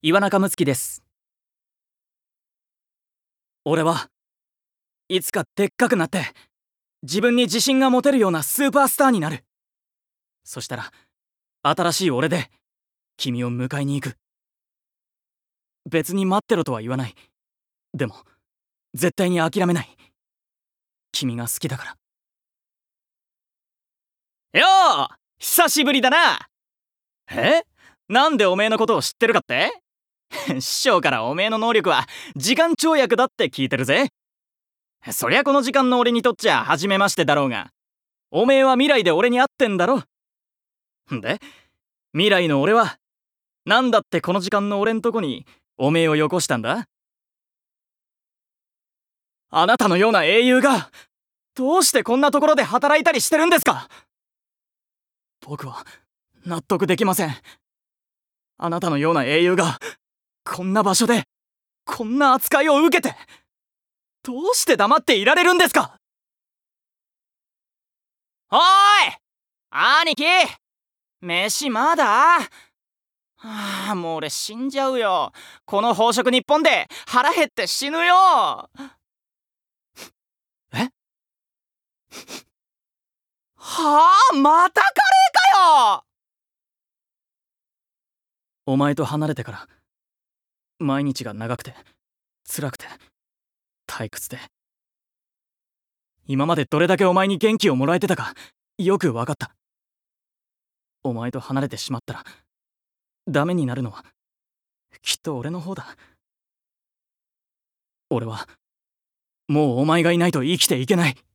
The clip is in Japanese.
岩中睦月です。俺はいつかでっかくなって自分に自信が持てるようなスーパースターになる。そしたら新しい俺で君を迎えに行く。別に待ってろとは言わない。でも絶対に諦めない。君が好きだから。よう、久しぶりだな。なんでおめえのことを知ってるかって師匠からおめえの能力は時間跳躍だって聞いてるぜ。そりゃこの時間の俺にとっちゃ初めましてだろうが、おめえは未来で俺に会ってんだろ。で、未来の俺はなんだってこの時間の俺んとこにおめえをよこしたんだ。あなたのような英雄がどうしてこんなところで働いたりしてるんですか。僕は納得できません。あなたのような英雄がこんな場所でこんな扱いを受けてどうして黙っていられるんですか。おーい兄貴、飯まだ？もう俺死んじゃうよ。この飽食日本で腹減って死ぬよ。えはあ、またカレーかよ。お前と離れてから毎日が長くて辛くて退屈で、今までどれだけお前に元気をもらえてたかよく分かった。お前と離れてしまったらダメになるのはきっと俺の方だ。俺はもうお前がいないと生きていけない。